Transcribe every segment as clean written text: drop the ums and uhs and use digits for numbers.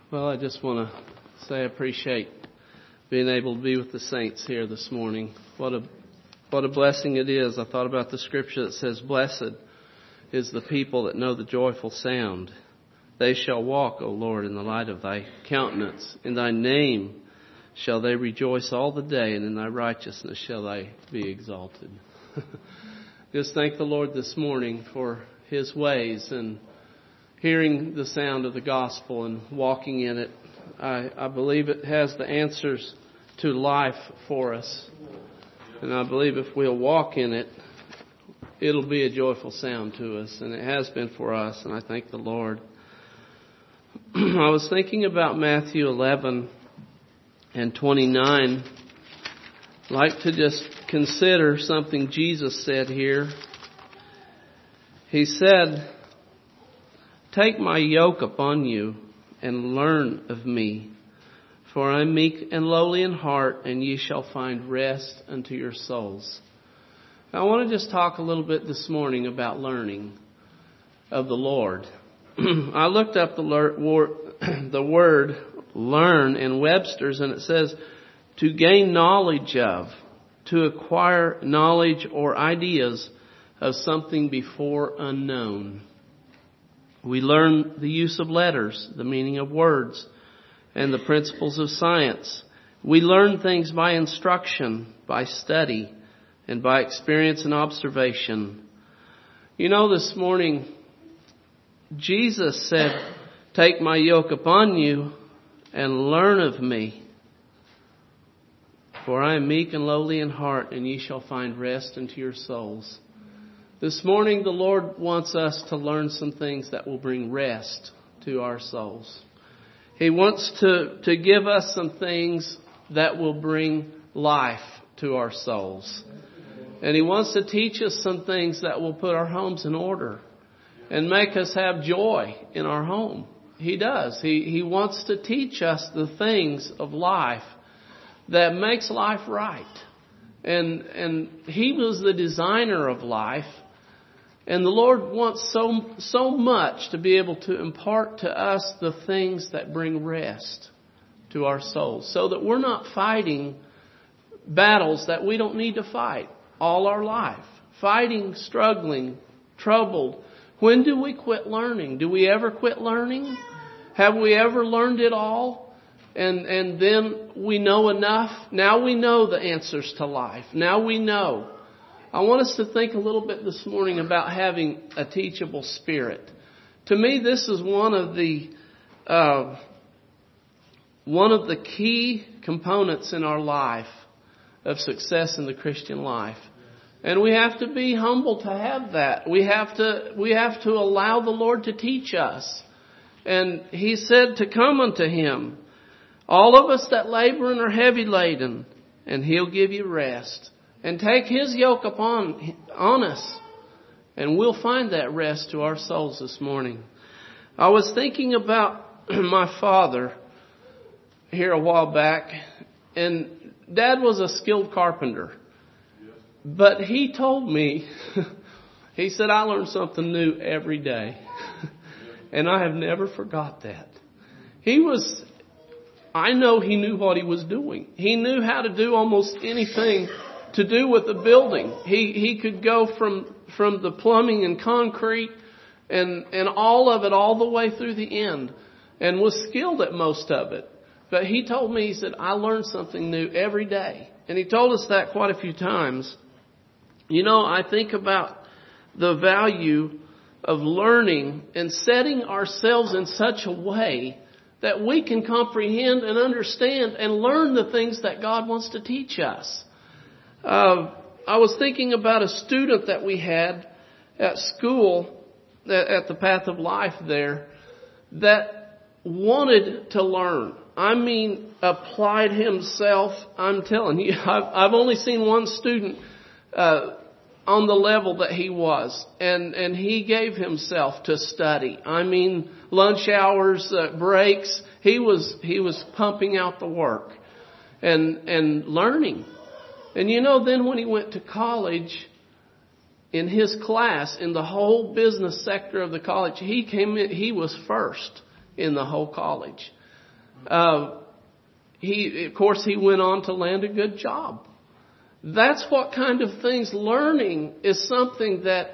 Well, I just want to say I appreciate being able to be with the saints here this morning. What a blessing it is. I thought about the scripture that says, "Blessed is the people that know the joyful sound. They shall walk, O Lord, in the light of thy countenance. In thy name shall they rejoice all the day, and in thy righteousness shall they be exalted." Just thank the Lord this morning for his ways and hearing the sound of the gospel and walking in it. I believe it has the answers to life for us. And I believe if we'll walk in it, it'll be a joyful sound to us. And it has been for us. And I thank the Lord. I was thinking about Matthew 11 and 29. I'd like to just consider something Jesus said here. He said, "Take my yoke upon you and learn of me, for I am meek and lowly in heart, and ye shall find rest unto your souls." I want to just talk a little bit this morning about learning of the Lord. I looked up the word learn in Webster's, and it says to gain knowledge of, to acquire knowledge or ideas of something before unknown. We learn the use of letters, the meaning of words, and the principles of science. We learn things by instruction, by study, and by experience and observation. You know, this morning, Jesus said, "Take my yoke upon you and learn of me. For I am meek and lowly in heart, and ye shall find rest unto your souls." This morning, the Lord wants us to learn some things that will bring rest to our souls. He wants to give us some things that will bring life to our souls. And He wants to teach us some things that will put our homes in order and make us have joy in our home. He does. He wants to teach us the things of life that makes life right. And He was the designer of life. And the Lord wants so much to be able to impart to us the things that bring rest to our souls, so that we're not fighting battles that we don't need to fight all our life. Fighting, struggling, troubled. When do we quit learning? Do we ever quit learning? Have we ever learned it all? And then we know enough? Now we know the answers to life. Now we know. I want us to think a little bit this morning about having a teachable spirit. To me, this is one of the key components in our life of success in the Christian life. And we have to be humble to have that. We have to allow the Lord to teach us. And He said to come unto Him, all of us that labor and are heavy laden, and He'll give you rest. And take His yoke on us, and we'll find that rest to our souls this morning. I was thinking about my father here a while back, and Dad was a skilled carpenter. But he told me, he said, "I learn something new every day." And I have never forgot that. I know he knew what he was doing. He knew how to do almost anything to do with the building. He could go from the plumbing and concrete and all of it all the way through the end, and was skilled at most of it. But he told me, he said, "I learn something new every day." And he told us that quite a few times. You know, I think about the value of learning and setting ourselves in such a way that we can comprehend and understand and learn the things that God wants to teach us. I was thinking about a student that we had at school, at the Path of Life there, that wanted to learn. I mean, applied himself. I'm telling you, I've only seen one student on the level that he was, and he gave himself to study. I mean, lunch hours, breaks. He was pumping out the work and learning. And you know, then when he went to college, in his class, in the whole business sector of the college, he was first in the whole college. Of course, he went on to land a good job. That's what kind of things. Learning is something that,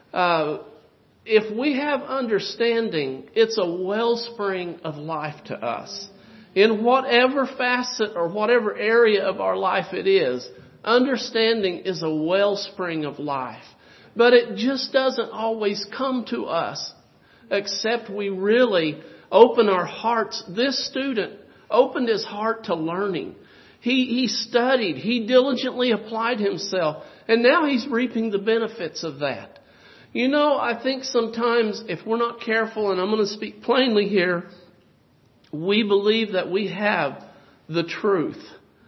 if we have understanding, it's a wellspring of life to us. In whatever facet or whatever area of our life it is, understanding is a wellspring of life. But it just doesn't always come to us except we really open our hearts. This student opened his heart to learning. He studied. He diligently applied himself. And now he's reaping the benefits of that. You know, I think sometimes if we're not careful, and I'm going to speak plainly here, we believe that we have the truth.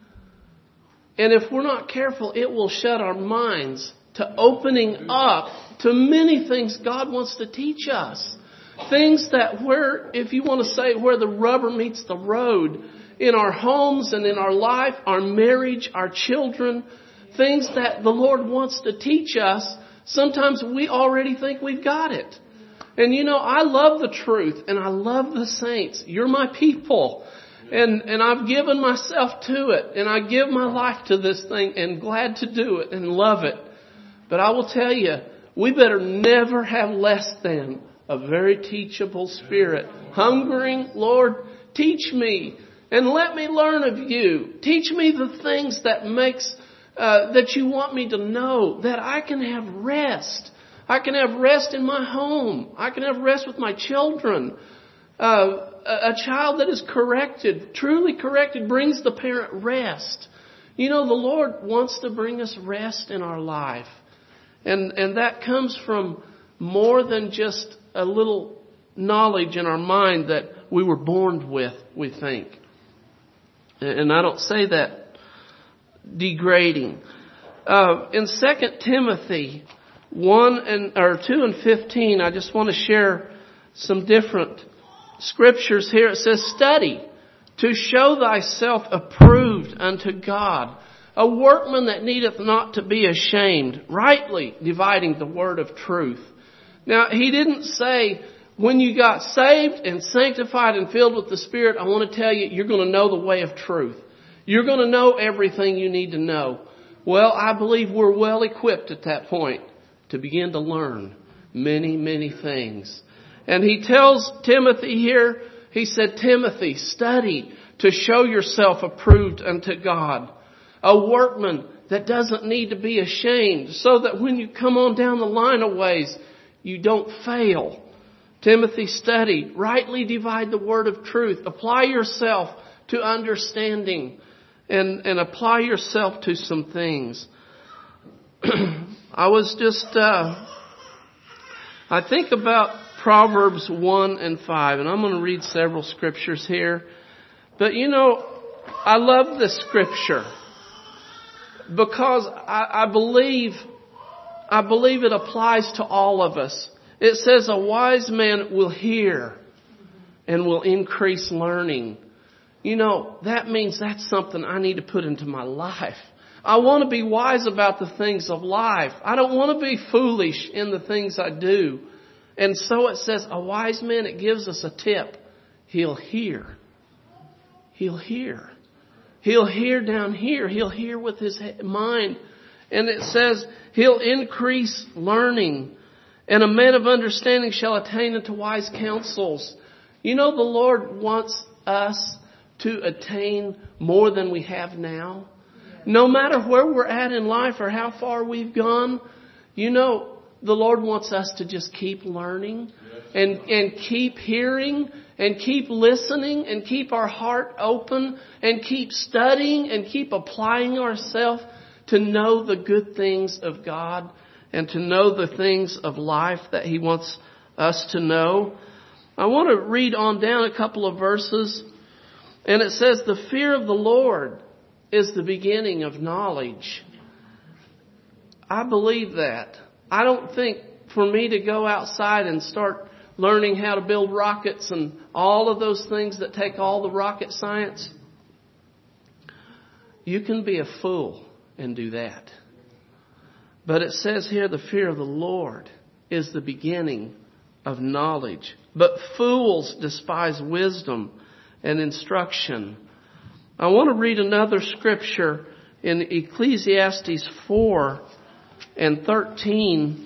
And if we're not careful, it will shut our minds to opening up to many things God wants to teach us. Things that if you want to say where the rubber meets the road, in our homes and in our life, our marriage, our children, things that the Lord wants to teach us, sometimes we already think we've got it. And you know, I love the truth and I love the saints. You're my people. And I've given myself to it. And I give my life to this thing and glad to do it and love it. But I will tell you, we better never have less than a very teachable spirit. Hungering, Lord, teach me and let me learn of you. Teach me the things that that you want me to know, that I can have rest. I can have rest in my home. I can have rest with my children. A child that is corrected, truly corrected, brings the parent rest. You know, the Lord wants to bring us rest in our life. And that comes from more than just a little knowledge in our mind that we were born with, we think. And I don't say that degrading. In 2 Timothy 2 and 15, I just want to share some different scriptures here. It says, study to show thyself approved unto God, a workman that needeth not to be ashamed, rightly dividing the word of truth. Now, he didn't say, when you got saved and sanctified and filled with the Spirit, I want to tell you, you're going to know the way of truth. You're going to know everything you need to know. Well, I believe we're well equipped at that point to begin to learn many, many things. And he tells Timothy here, he said, Timothy, study to show yourself approved unto God. A workman that doesn't need to be ashamed, so that when you come on down the line of ways, you don't fail. Timothy, study, rightly divide the word of truth. Apply yourself to understanding and apply yourself to some things. I was just, I think about Proverbs 1 and 5, and I'm going to read several scriptures here. But you know, I love this scripture because I believe it applies to all of us. It says a wise man will hear and will increase learning. You know, that means that's something I need to put into my life. I want to be wise about the things of life. I don't want to be foolish in the things I do. And so it says a wise man, it gives us a tip. He'll hear. He'll hear. He'll hear down here. He'll hear with his mind. And it says he'll increase learning. And a man of understanding shall attain unto wise counsels. You know, the Lord wants us to attain more than we have now. No matter where we're at in life or how far we've gone, you know, the Lord wants us to just keep learning and keep hearing and keep listening and keep our heart open and keep studying and keep applying ourselves to know the good things of God and to know the things of life that He wants us to know. I want to read on down a couple of verses. And it says, the fear of the Lord is the beginning of knowledge. I believe that. I don't think for me to go outside and start learning how to build rockets and all of those things that take all the rocket science. You can be a fool and do that. But it says here, the fear of the Lord is the beginning of knowledge. But fools despise wisdom and instruction. I want to read another scripture in Ecclesiastes 4 and 13.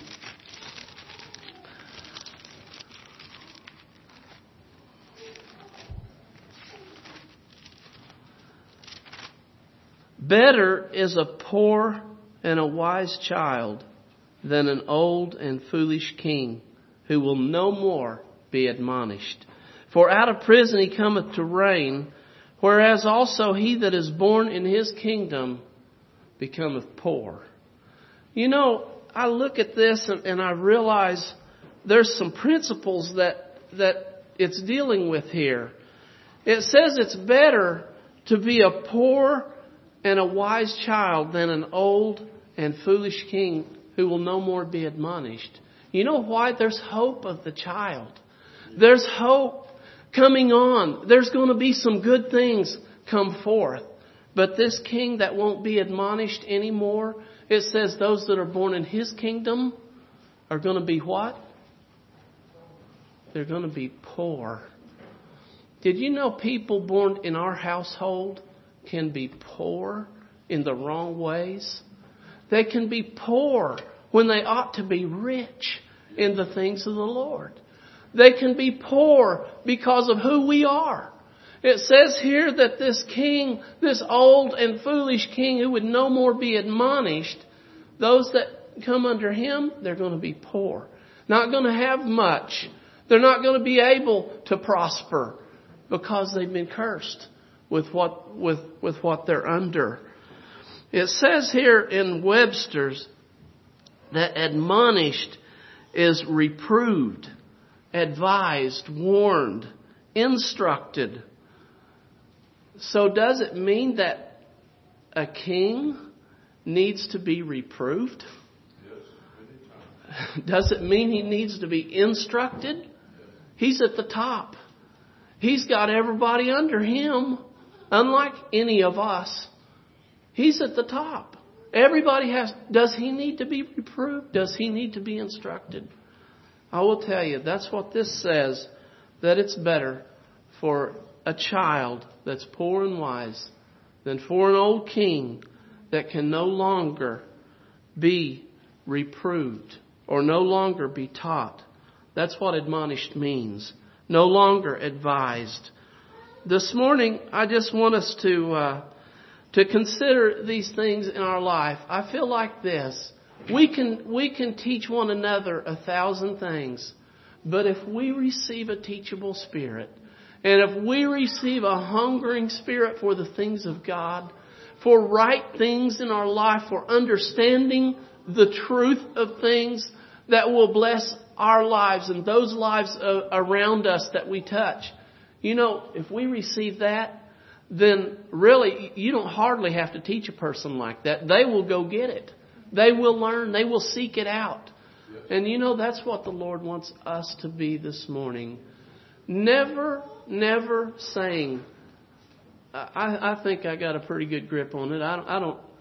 Better is a poor and a wise child than an old and foolish king who will no more be admonished. For out of prison he cometh to reign, whereas also he that is born in his kingdom becometh poor. You know, I look at this and I realize there's some principles that it's dealing with here. It says it's better to be a poor and a wise child than an old and foolish king who will no more be admonished. You know why? There's hope of the child. There's hope coming on. There's going to be some good things come forth. But this king that won't be admonished anymore, it says those that are born in his kingdom are going to be what? They're going to be poor. Did you know people born in our household can be poor in the wrong ways? They can be poor when they ought to be rich in the things of the Lord. They can be poor because of who we are. It says here that this king, this old and foolish king who would no more be admonished, those that come under him, they're going to be poor. Not going to have much. They're not going to be able to prosper because they've been cursed with what they're under. It says here in Webster's that admonished is reproved, advised, warned, instructed. So does it mean that a king needs to be reproved? Yes. Does it mean he needs to be instructed? Yes. He's at the top. He's got everybody under him, unlike any of us. He's at the top. Everybody has. Does he need to be reproved? Does he need to be instructed? I will tell you, that's what this says, that it's better for a child that's poor and wise than for an old king that can no longer be reproved or no longer be taught. That's what admonished means. No longer advised. This morning, I just want us to consider these things in our life. I feel like this. We can teach one another 1,000 things, but if we receive a teachable spirit, and if we receive a hungering spirit for the things of God, for right things in our life, for understanding the truth of things that will bless our lives and those lives around us that we touch. You know, if we receive that, then really you don't hardly have to teach a person like that. They will go get it. They will learn. They will seek it out. And you know, that's what the Lord wants us to be this morning. Never saying, I think I got a pretty good grip on it. I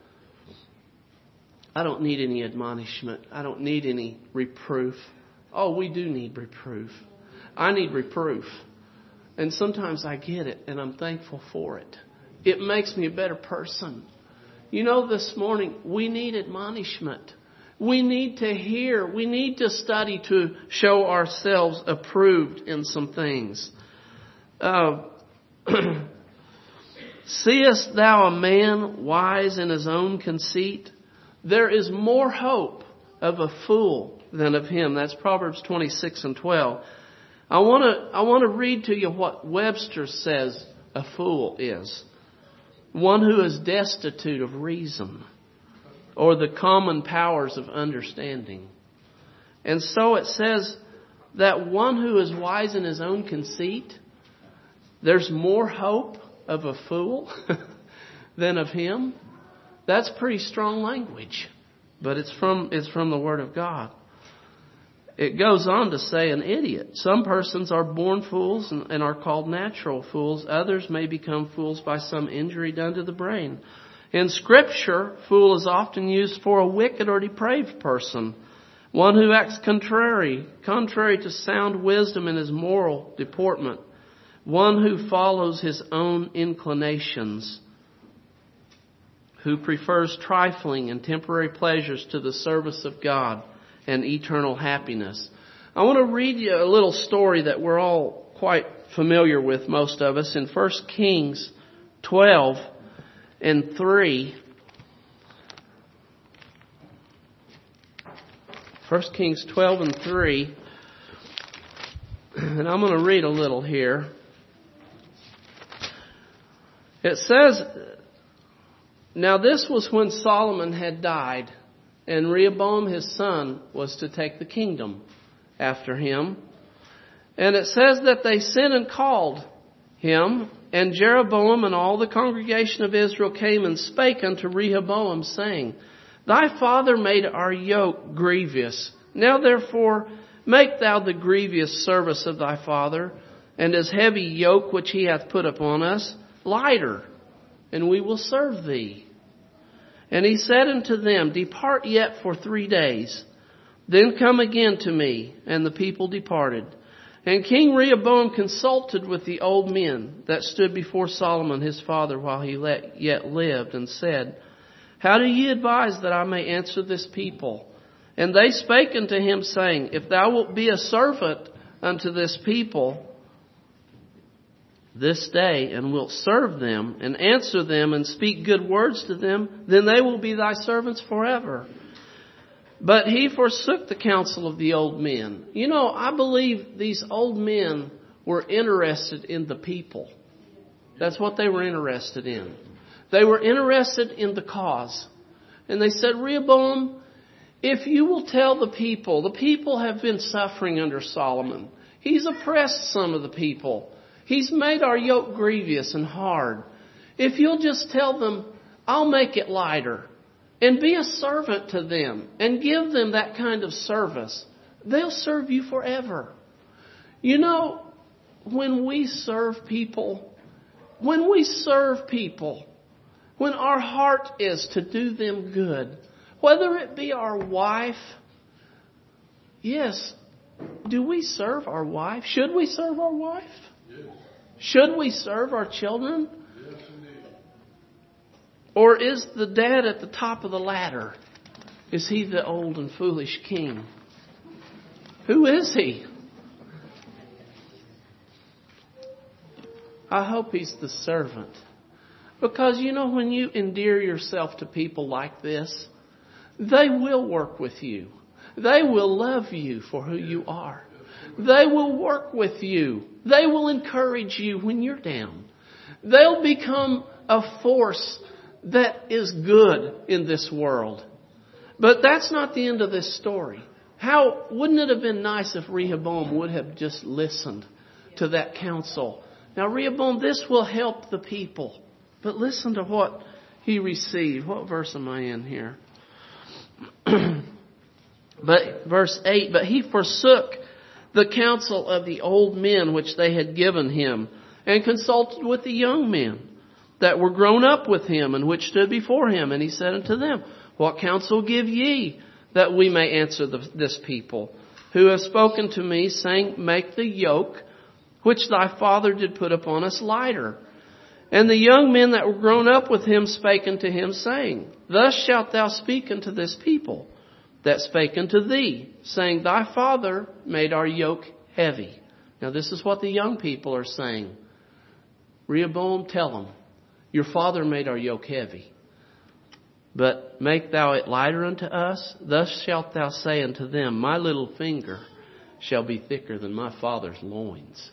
don't need any admonishment. I don't need any reproof. Oh, we do need reproof. I need reproof. And sometimes I get it, and I'm thankful for it. It makes me a better person. You know, this morning, we need admonishment. We need to hear. We need to study to show ourselves approved in some things. Seest thou a man wise in his own conceit? There is more hope of a fool than of him. That's Proverbs 26:12. I want to read to you what Webster says a fool is. One who is destitute of reason or the common powers of understanding. And so it says that one who is wise in his own conceit, there's more hope of a fool than of him. That's pretty strong language, but it's from the Word of God. It goes on to say an idiot. Some persons are born fools and are called natural fools. Others may become fools by some injury done to the brain. In Scripture, fool is often used for a wicked or depraved person, one who acts contrary to sound wisdom in his moral deportment. one who follows his own inclinations, who prefers trifling and temporary pleasures to the service of God and eternal happiness. I want to read you a little story that we're all quite familiar with, most of us, in 1 Kings 12 and 3. 1 Kings 12 and 3. And I'm going to read a little here. It says, "Now this was when Solomon had died, and Rehoboam his son was to take the kingdom after him. And it says that they sent and called him, and Jeroboam and all the congregation of Israel came and spake unto Rehoboam, saying, Thy father made our yoke grievous. Now therefore make thou the grievous service of thy father, and his heavy yoke which he hath put upon us, lighter, and we will serve thee. And he said unto them, Depart yet for 3 days, then come again to me. And the people departed. And King Rehoboam consulted with the old men that stood before Solomon his father while he yet lived, and said, How do ye advise that I may answer this people? And they spake unto him, saying, If thou wilt be a servant unto this people this day, and wilt serve them, and answer them, and speak good words to them, then they will be thy servants forever. But he forsook the counsel of the old men." You know, I believe these old men were interested in the people. That's what they were interested in. They were interested in the cause. And they said, Rehoboam, if you will tell the people have been suffering under Solomon. He's oppressed some of the people. He's made our yoke grievous and hard. If you'll just tell them, I'll make it lighter. And be a servant to them. And give them that kind of service. They'll serve you forever. You know, when we serve people, when our heart is to do them good, whether it be our wife, yes, do we serve our wife? Should we serve our wife? Yes. Should we serve our children? Yes, indeed. Or is the dad at the top of the ladder? Is he the old and foolish king? Who is he? I hope he's the servant. Because, you know, when you endear yourself to people like this, they will work with you. They will love you for who you are. They will work with you. They will encourage you when you're down. They'll become a force that is good in this world. But that's not the end of this story. Wouldn't it have been nice if Rehoboam would have just listened to that counsel? Now, Rehoboam, this will help the people. But listen to what he received. What verse am I in here? But verse 8, but he forsook the counsel of the old men which they had given him, and consulted with the young men that were grown up with him, and which stood before him. And he said unto them, What counsel give ye, that we may answer this people, who have spoken to me, saying, Make the yoke which thy father did put upon us lighter. And the young men that were grown up with him spake unto him, saying, Thus shalt thou speak unto this people that spake unto thee, saying, Thy father made our yoke heavy. Now this is what the young people are saying. Rehoboam, tell them, your father made our yoke heavy. But make thou it lighter unto us. Thus shalt thou say unto them, My little finger shall be thicker than my father's loins.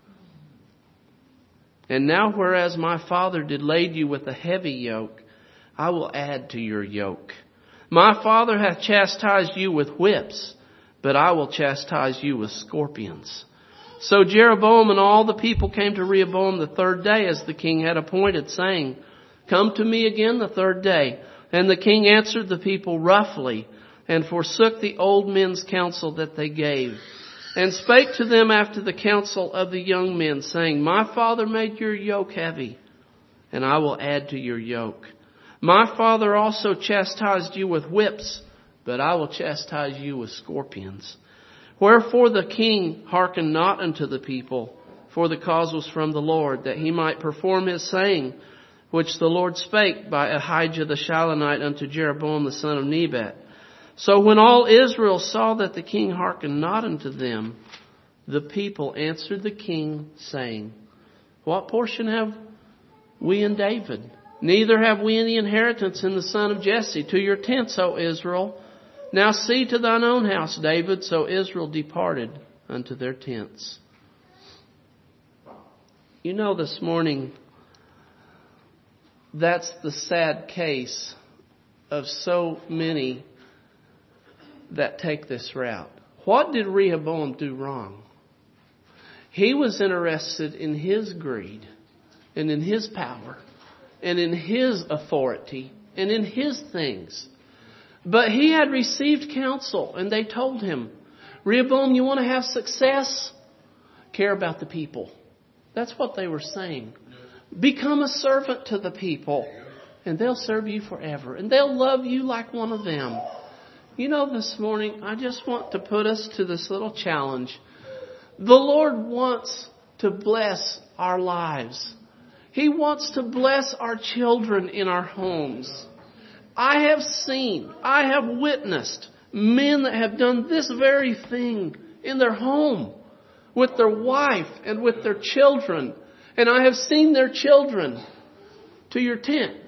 And now whereas my father did lade you with a heavy yoke, I will add to your yoke. My father hath chastised you with whips, but I will chastise you with scorpions. So Jeroboam and all the people came to Rehoboam the 3rd day, as the king had appointed, saying, Come to me again the 3rd day. And the king answered the people roughly, and forsook the old men's counsel that they gave, and spake to them after the counsel of the young men, saying, My father made your yoke heavy, and I will add to your yoke. My father also chastised you with whips, but I will chastise you with scorpions. Wherefore the king hearkened not unto the people, for the cause was from the Lord, that he might perform his saying, which the Lord spake by Ahijah the Shilonite unto Jeroboam the son of Nebat. So when all Israel saw that the king hearkened not unto them, the people answered the king, saying, What portion have we in David? Neither have we any inheritance in the son of Jesse. To your tents, O Israel. Now see to thine own house, David. So Israel departed unto their tents. You know, this morning, that's the sad case of so many that take this route. What did Rehoboam do wrong? He was interested in his greed and in his power and in his authority and in his things. But he had received counsel, and they told him, Rehoboam, you want to have success? Care about the people. That's what they were saying. Become a servant to the people, and they'll serve you forever. And they'll love you like one of them. You know, this morning, I just want to put us to this little challenge. The Lord wants to bless our lives. He wants to bless our children in our homes. I have witnessed men that have done this very thing in their home with their wife and with their children. And I have seen their children to your tent.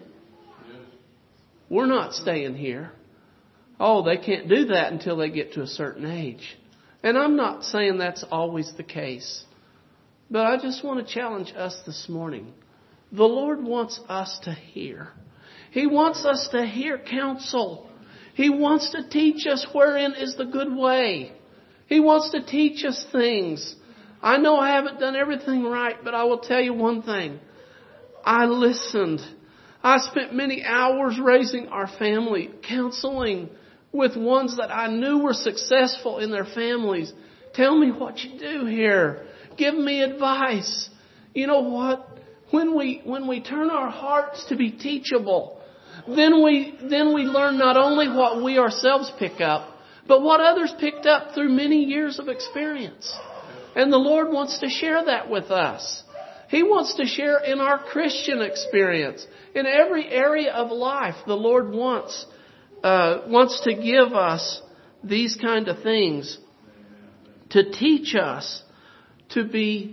We're not staying here. Oh, they can't do that until they get to a certain age. And I'm not saying that's always the case. But I just want to challenge us this morning. The Lord wants us to hear. He wants us to hear counsel. He wants to teach us wherein is the good way. He wants to teach us things. I know I haven't done everything right, but I will tell you one thing. I listened. I spent many hours raising our family, counseling with ones that I knew were successful in their families. Tell me what you do here. Give me advice. You know what? When we turn our hearts to be teachable, then we learn not only what we ourselves pick up, but what others picked up through many years of experience. And the Lord wants to share that with us. He wants to share in our Christian experience. In every area of life, the Lord wants to give us these kind of things to teach us to be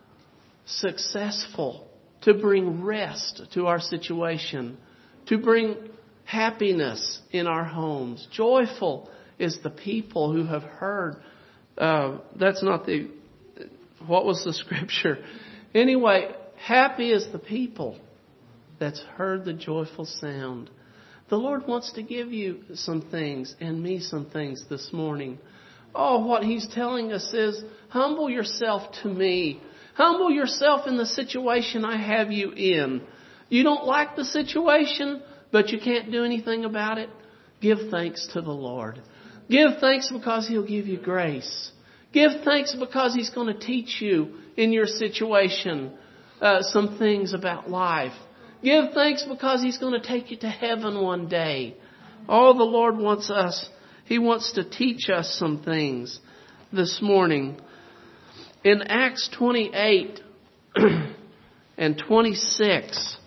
successful, to bring rest to our situation, to bring happiness in our homes. Joyful is the people who have heard. That's not what was the scripture? Anyway, happy is the people that's heard the joyful sound. The Lord wants to give you some things and me some things this morning. Oh, what He's telling us is, humble yourself to me. Humble yourself in the situation I have you in. You don't like the situation, but you can't do anything about it. Give thanks to the Lord. Give thanks because He'll give you grace. Give thanks because He's going to teach you in your situation some things about life. Give thanks because He's going to take you to heaven one day. Oh, the Lord wants us. He wants to teach us some things this morning. In Acts 28 and 26,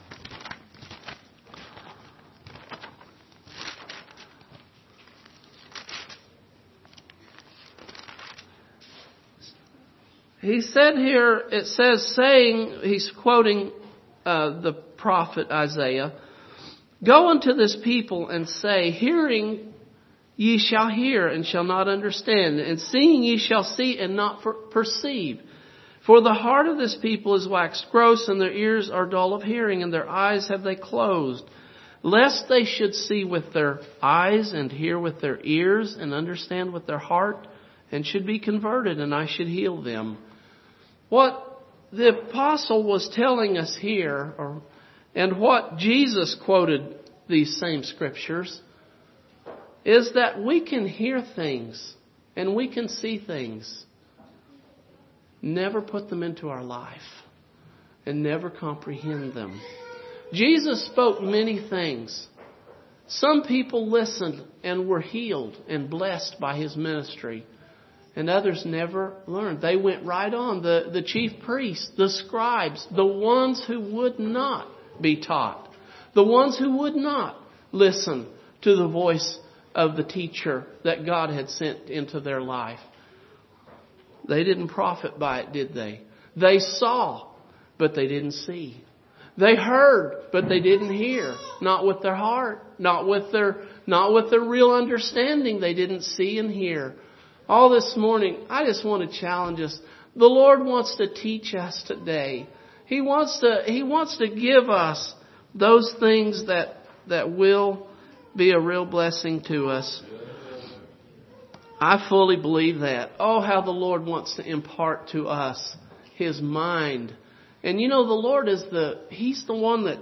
he said here, it says, saying, he's quoting the prophet Isaiah, Go unto this people and say, Hearing ye shall hear and shall not understand, and seeing ye shall see and not perceive. For the heart of this people is waxed gross, and their ears are dull of hearing, and their eyes have they closed, lest they should see with their eyes, and hear with their ears, and understand with their heart, and should be converted, and I should heal them. What the apostle was telling us here, and what Jesus quoted these same scriptures, is that we can hear things and we can see things, never put them into our life, and never comprehend them. Jesus spoke many things. Some people listened and were healed and blessed by His ministry. And others never learned. They went right on. The chief priests, the scribes, the ones who would not be taught, the ones who would not listen to the voice of the teacher that God had sent into their life. They didn't profit by it, did they? They saw, but they didn't see. They heard, but they didn't hear. Not with their heart, not with their real understanding. They didn't see and hear. All this morning, I just want to challenge us. The Lord wants to teach us today. He wants to give us those things that will be a real blessing to us. I fully believe that. Oh, how the Lord wants to impart to us His mind. And you know, the Lord He's the one that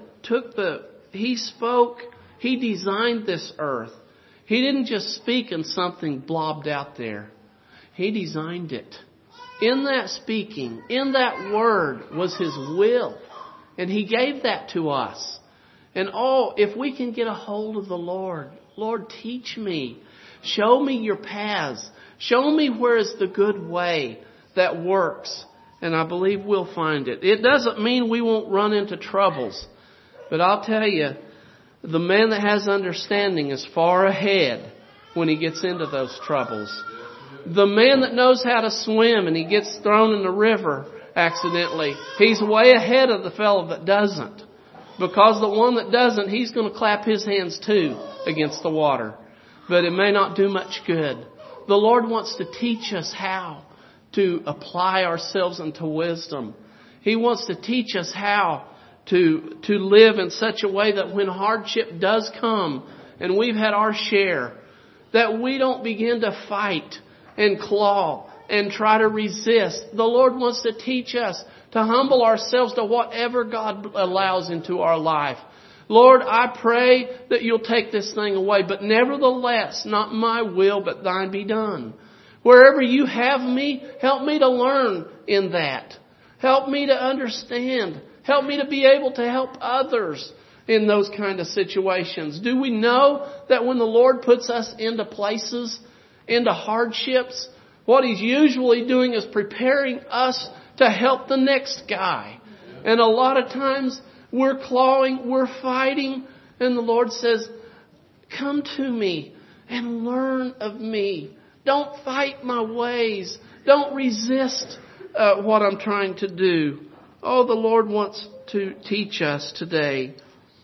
He spoke, He designed this earth. He didn't just speak and something blobbed out there. He designed it. In that speaking, in that word was His will. And He gave that to us. And if we can get a hold of the Lord, Lord, teach me. Show me your paths. Show me where is the good way that works. And I believe we'll find it. It doesn't mean we won't run into troubles. But I'll tell you, the man that has understanding is far ahead when he gets into those troubles. The man that knows how to swim and he gets thrown in the river accidentally, he's way ahead of the fellow that doesn't. Because the one that doesn't, he's going to clap his hands too against the water. But it may not do much good. The Lord wants to teach us how to apply ourselves into wisdom. He wants to teach us how to live in such a way that when hardship does come and we've had our share, that we don't begin to fight and claw and try to resist. The Lord wants to teach us to humble ourselves to whatever God allows into our life. Lord, I pray that you'll take this thing away, but nevertheless, not my will, but thine be done. Wherever you have me, help me to learn in that. Help me to understand. Help me to be able to help others in those kind of situations. Do we know that when the Lord puts us into places, into hardships, what He's usually doing is preparing us to help the next guy. And a lot of times we're clawing, we're fighting, and the Lord says, come to me and learn of me. Don't fight my ways. Don't resist what I'm trying to do. Oh, the Lord wants to teach us today.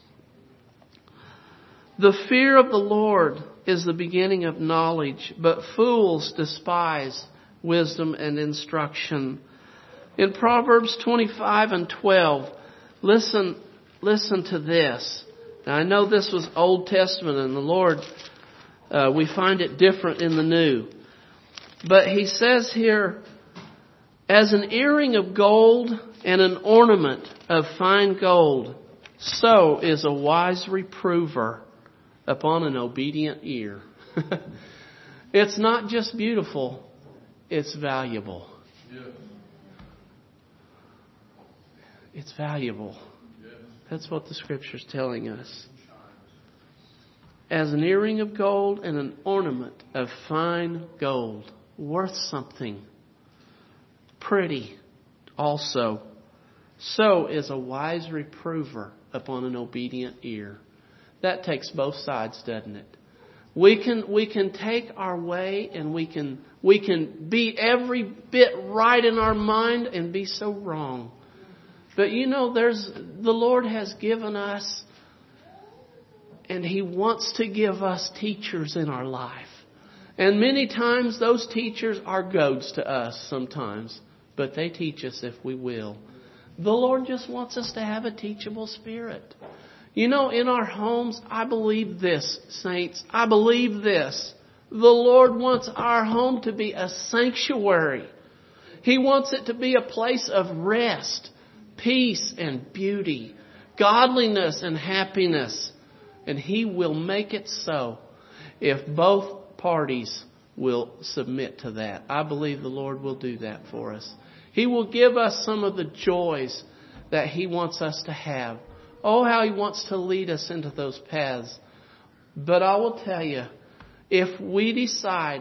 The fear of the Lord is the beginning of knowledge, but fools despise wisdom and instruction. In Proverbs 25:12, listen to this. Now, I know this was Old Testament, and the Lord, we find it different in the New. But He says here, as an earring of gold and an ornament of fine gold, so is a wise reprover upon an obedient ear. It's not just beautiful, it's valuable. Yeah. It's valuable. Yeah. That's what the Scripture's telling us. As an earring of gold and an ornament of fine gold, worth something, pretty also, so is a wise reprover upon an obedient ear. That takes both sides, doesn't it? We can take our way and we can be every bit right in our mind and be so wrong. But you know, the Lord has given us, and He wants to give us teachers in our life. And many times those teachers are goads to us sometimes, but they teach us if we will. The Lord just wants us to have a teachable spirit. You know, in our homes, I believe this, saints. I believe this. The Lord wants our home to be a sanctuary. He wants it to be a place of rest, peace and beauty, godliness and happiness. And He will make it so if both parties will submit to that. I believe the Lord will do that for us. He will give us some of the joys that He wants us to have. Oh, how He wants to lead us into those paths. But I will tell you, if we decide,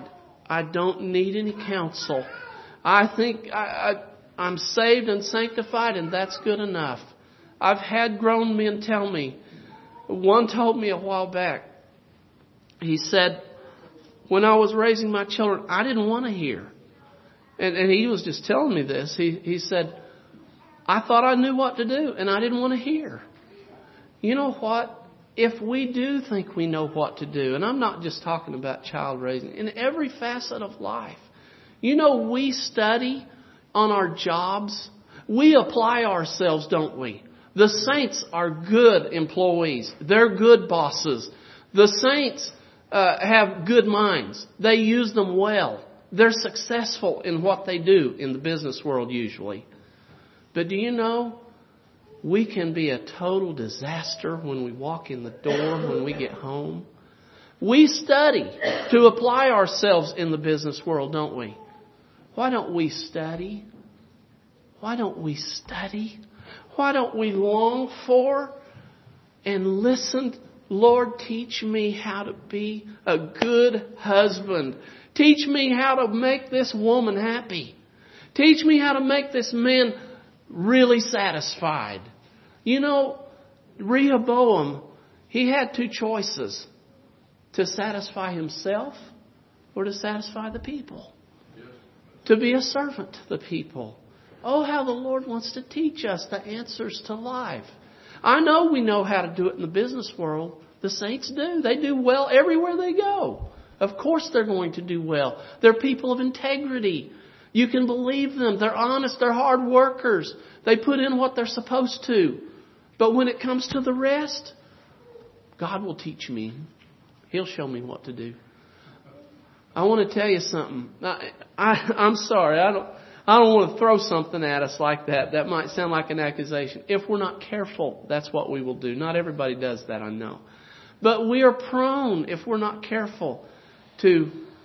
I don't need any counsel. I think I'm saved and sanctified, and that's good enough. I've had grown men tell me. One told me a while back, he said, when I was raising my children, I didn't want to hear. And he was just telling me this. He said, I thought I knew what to do, and I didn't want to hear. You know what? If we do think we know what to do, and I'm not just talking about child raising, in every facet of life, you know, we study on our jobs. We apply ourselves, don't we? The saints are good employees. They're good bosses. The saints have good minds. They use them well. They're successful in what they do in the business world usually. But do you know, we can be a total disaster when we walk in the door, when we get home. We study to apply ourselves in the business world, don't we? Why don't we study? Why don't we study? Why don't we long for and listen? Lord, teach me how to be a good husband. Teach me how to make this woman happy. Teach me how to make this man really satisfied. You know, Rehoboam, he had two choices. To satisfy himself or to satisfy the people. To be a servant to the people. Oh, how the Lord wants to teach us the answers to life. I know we know how to do it in the business world. The saints do. They do well everywhere they go. Of course they're going to do well. They're people of integrity. You can believe them. They're honest. They're hard workers. They put in what they're supposed to. But when it comes to the rest, God will teach me. He'll show me what to do. I want to tell you something. I'm sorry. I don't want to throw something at us like that. That might sound like an accusation. If we're not careful, that's what we will do. Not everybody does that, I know. But we are prone, if we're not careful, to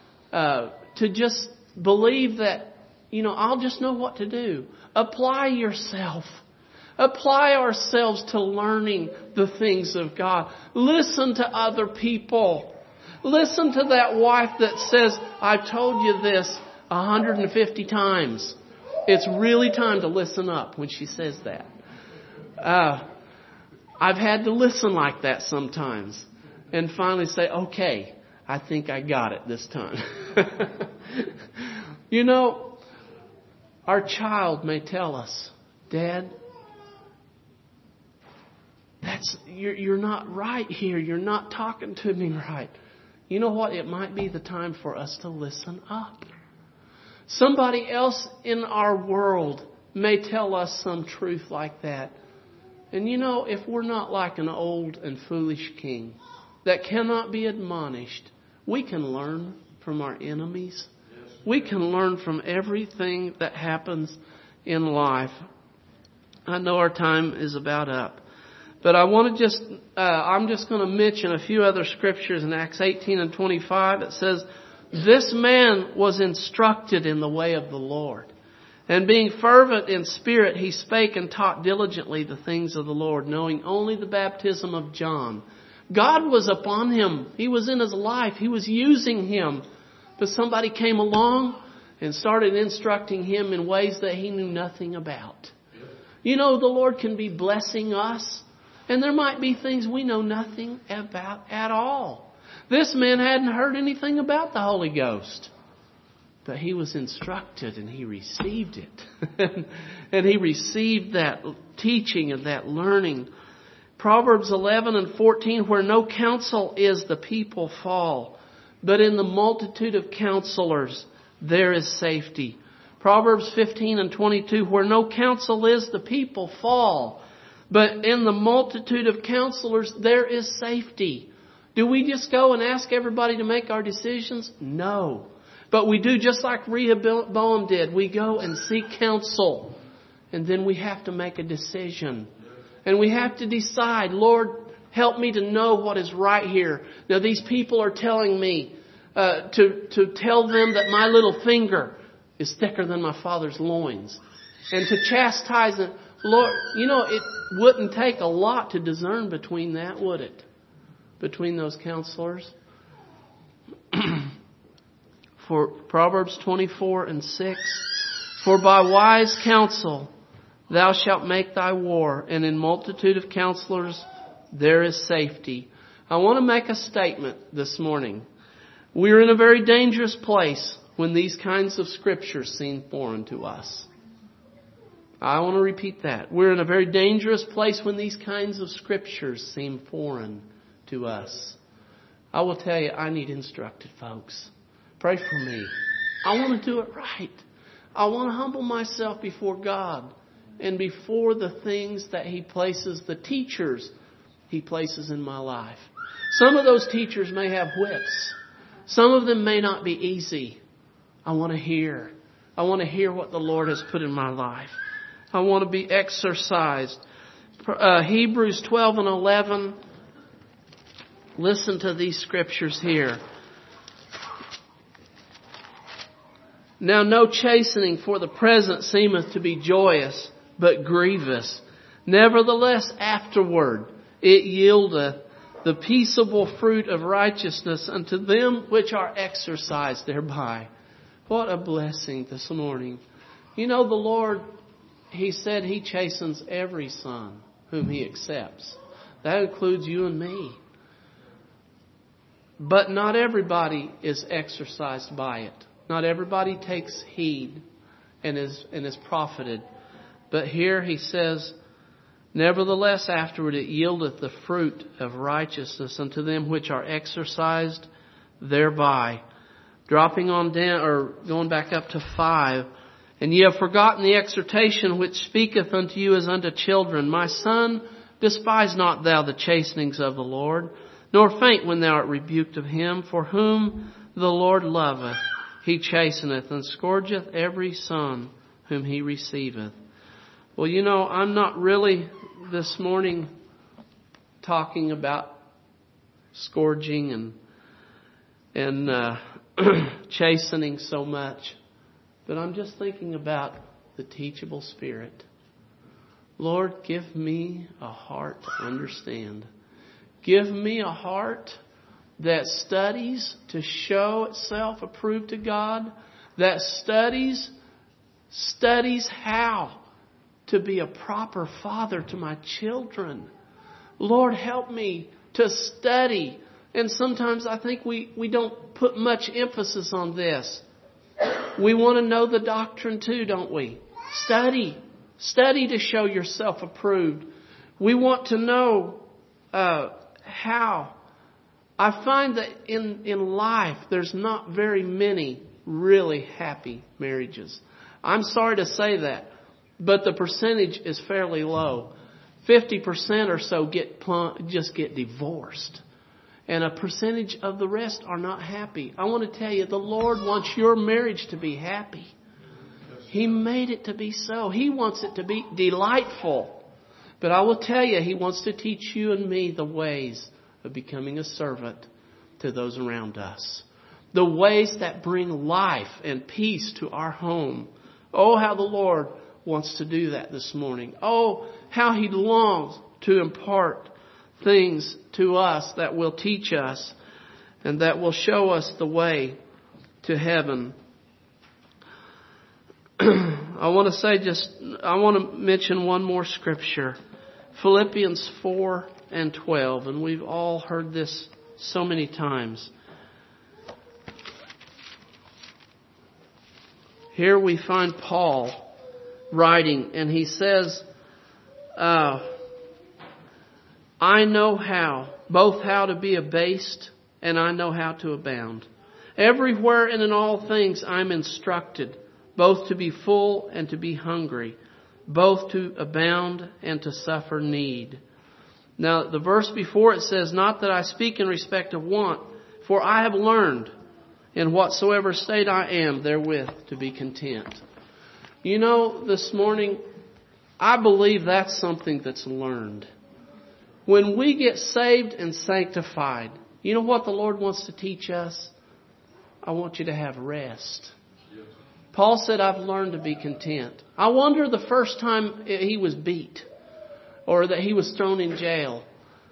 just believe that, I'll just know what to do. Apply yourself. Apply ourselves to learning the things of God. Listen to other people. Listen to that wife that says, I've told you this 150 times. It's really time to listen up when she says that. I've had to listen like that sometimes and finally say, okay, I think I got it this time. Our child may tell us, Dad, you're not right here. You're not talking to me right. You know what? It might be the time for us to listen up. Somebody else in our world may tell us some truth like that. And if we're not like an old and foolish king that cannot be admonished, we can learn from our enemies. We can learn from everything that happens in life. I know our time is about up. But I want to I'm just going to mention a few other scriptures in Acts 18 and 25. It says, this man was instructed in the way of the Lord. And being fervent in spirit, he spake and taught diligently the things of the Lord, knowing only the baptism of John. God was upon him. He was in his life. He was using him. But somebody came along and started instructing him in ways that he knew nothing about. The Lord can be blessing us. And there might be things we know nothing about at all. This man hadn't heard anything about the Holy Ghost. But he was instructed and he received it. And he received that teaching and that learning. Proverbs 11 and 14, where no counsel is, the people fall. But in the multitude of counselors, there is safety. Proverbs 15 and 22, where no counsel is, the people fall. But in the multitude of counselors, there is safety. Do we just go and ask everybody to make our decisions? No. But we do just like Rehoboam did. We go and seek counsel. And then we have to make a decision. And we have to decide, Lord, help me to know what is right here. Now these people are telling me to tell them that my little finger is thicker than my father's loins. And to chastise them. Lord, it wouldn't take a lot to discern between that, would it? Between those counselors. For Proverbs 24:6, for by wise counsel thou shalt make thy war, and in multitude of counselors there is safety. I want to make a statement this morning. We're in a very dangerous place when these kinds of scriptures seem foreign to us. I want to repeat that. We're in a very dangerous place when these kinds of scriptures seem foreign to us. I will tell you, I need instructed folks. Pray for me. I want to do it right. I want to humble myself before God and before the things that He places, the teachers He places in my life. Some of those teachers may have whips. Some of them may not be easy. I want to hear. I want to hear what the Lord has put in my life. I want to be exercised. Hebrews 12:11. Listen to these scriptures here. Now no chastening for the present seemeth to be joyous, but grievous. Nevertheless afterward it yieldeth the peaceable fruit of righteousness unto them which are exercised thereby. What a blessing this morning. You know, the Lord, He said He chastens every son whom He accepts. That includes you and me. But not everybody is exercised by it. Not everybody takes heed and is profited. But here He says, nevertheless afterward it yieldeth the fruit of righteousness unto them which are exercised thereby. Dropping on down, or going back up to 5. And ye have forgotten the exhortation which speaketh unto you as unto children. My son, despise not thou the chastenings of the Lord, nor faint when thou art rebuked of Him. For whom the Lord loveth, He chasteneth, and scourgeth every son whom He receiveth. Well, you know, I'm not really this morning talking about scourging and chastening so much. But I'm just thinking about the teachable spirit. Lord, give me a heart to understand. Give me a heart that studies to show itself approved to God. That studies how to be a proper father to my children. Lord, help me to study. And sometimes I think we don't put much emphasis on this. We want to know the doctrine too, don't we? Study. Study to show yourself approved. We want to know how. I find that in life there's not very many really happy marriages. I'm sorry to say that, but the percentage is fairly low. 50% or so just get divorced. And a percentage of the rest are not happy. I want to tell you, the Lord wants your marriage to be happy. He made it to be so. He wants it to be delightful. But I will tell you, He wants to teach you and me the ways of becoming a servant to those around us. The ways that bring life and peace to our home. Oh, how the Lord wants to do that this morning. Oh, how He longs to impart things to us that will teach us and that will show us the way to heaven. I want to mention one more scripture. Philippians 4:12. And we've all heard this so many times. Here we find Paul writing, and he says, I know both how to be abased, and I know how to abound. Everywhere and in all things I'm instructed, both to be full and to be hungry, both to abound and to suffer need. Now, the verse before it says, not that I speak in respect of want, for I have learned in whatsoever state I am therewith to be content. You know, this morning, I believe that's something that's learned. When we get saved and sanctified, you know what the Lord wants to teach us? I want you to have rest. Paul said, I've learned to be content. I wonder the first time he was beat, or that he was thrown in jail,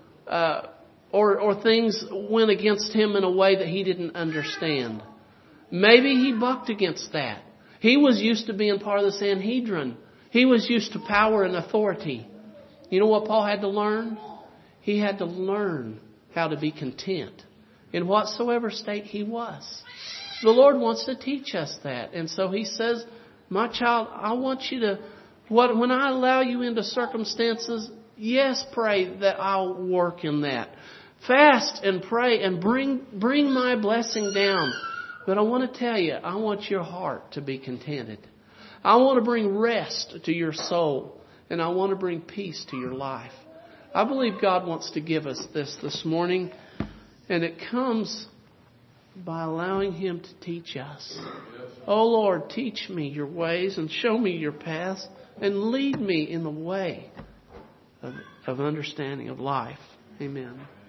or things went against him in a way that he didn't understand. Maybe he bucked against that. He was used to being part of the Sanhedrin. He was used to power and authority. You know what Paul had to learn? He had to learn how to be content in whatsoever state he was. The Lord wants to teach us that. And so he says, my child, I want you to, when I allow you into circumstances, yes, pray that I'll work in that. Fast and pray and bring my blessing down. But I want to tell you, I want your heart to be contented. I want to bring rest to your soul. And I want to bring peace to your life. I believe God wants to give us this morning. And it comes by allowing Him to teach us. Oh Lord, teach me your ways and show me your paths. And lead me in the way of understanding of life. Amen.